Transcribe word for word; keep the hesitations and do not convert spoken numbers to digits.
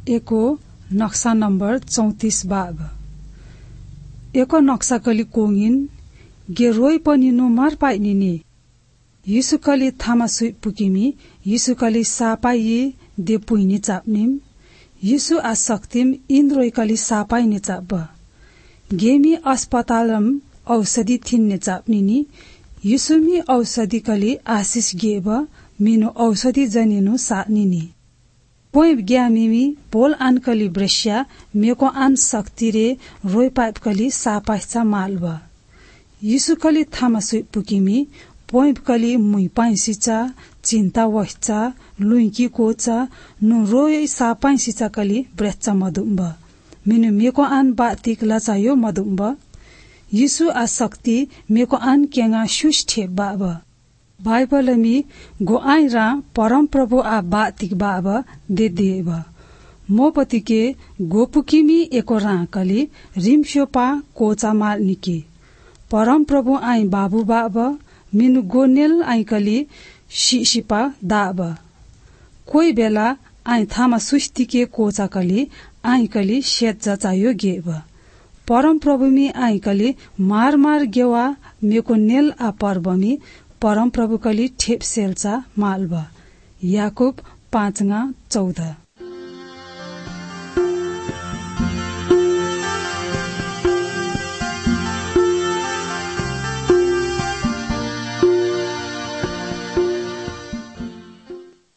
एको नक्सा नम्बर चौतीस बाब एको नक्सा कली कोंगिन गे रोई पनि नो मार पाइनिने यीशु कली थामा सुई पुकिमी यीशु कली सापाई दे पुइनी चाप्निम यीशु आ शक्तिम इन्द्रोई कली सापाइने चाप गेमी अस्पतालम औषधि थिन्ने चाप्निनी यीशुमी औषधि कली आशिष गेब मिनो औषधि जनिनु सानिनी पोइ ग्यामिमी पोल आनकली ब्रेस्या मेको आन शक्ति रे रोय पाइप कली सापाइसा मालब यीशु कली थामा सुई पुकिमी पोइ कली मुई पाइसिचा चिन्ता वहचा लुइकी कोचा नु रोय सापाइसिचा कली ब्रेच्चा मदुम्ब मिनु मेको आन बातिक लचायो मदुम्ब यीशु आ शक्ति मेको आन केंगा सुष्ठे बाब बाइबलमी गो आइरा परम प्रभु आ बातिक बाब दे देव मोपतिके गोपुकिमी एको राकली रिमस्योपा कोचा माल निके परम प्रभु आई बाबु बाब मिनु गोनेल आइकली शिशिपा दाब कोही बेला आई थामा सुस्तिके कोचा कली आइकली शेत जचायो गेव परम प्रभुमी आइकली मार मार गेवा मेको नेल आ पर्वमी परम प्रभु कली ठेप सेल्चा मालबा याकूब पाँचगा चौध।